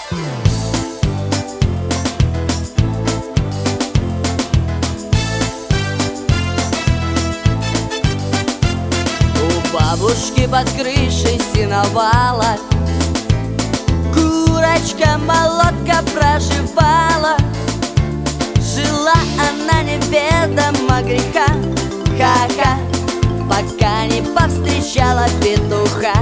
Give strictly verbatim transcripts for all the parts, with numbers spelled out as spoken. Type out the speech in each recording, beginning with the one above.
Бабушки под крышей сеновала курочка-молотка проживала. Жила она неведомо греха, ха-ха, пока не повстречала петуха.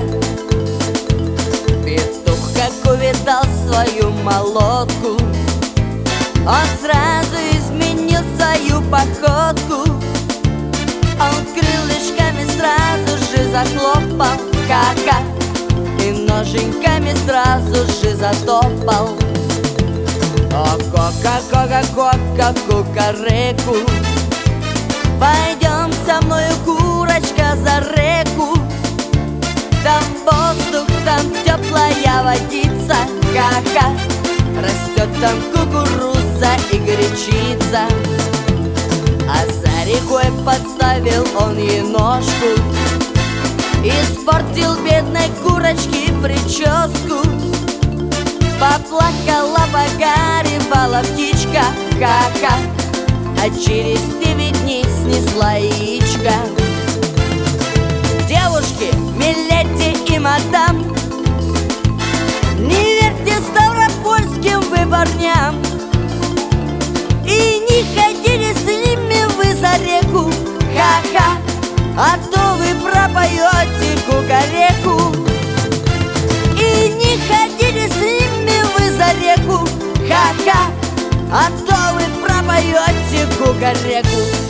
Петух, как увидал свою молотку, он сразу изменил свою походку. Он крылышками сразу же захлопал, ха-ха, и ноженьками сразу же затопал. О, кока-кока-кока, кукареку, пойдем со мною, курочка, за реку. Там воздух, там теплая водица, ха-ха, растет там кукуруза и горячица. А за рекой подставил он ей ножку, испортил бедной курочке прическу. Поплакала, погоревала птичка, ха-ха, а через девять дней снесла яичко. Девушки, миледи и мадам, не верьте ставропольским вы парням, и не ходили с ними вы за реку, ха-ха, а то вы пропоете кукареку. И не ходили с ними вы за реку, ха-ха, а то вы пропоете кукареку.